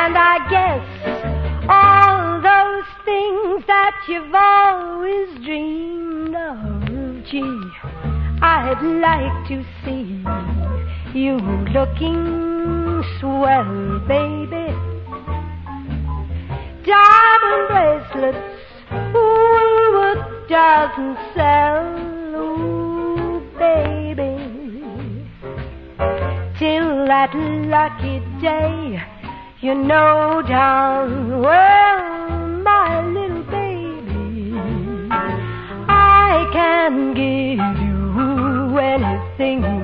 And I guess all those things that you've always dreamed of, gee, I'd like to see you looking swell, baby. Diamond bracelets, Woolworth doesn't sell, ooh, baby. Till that lucky day, you know darn well, my little baby, I can give you anything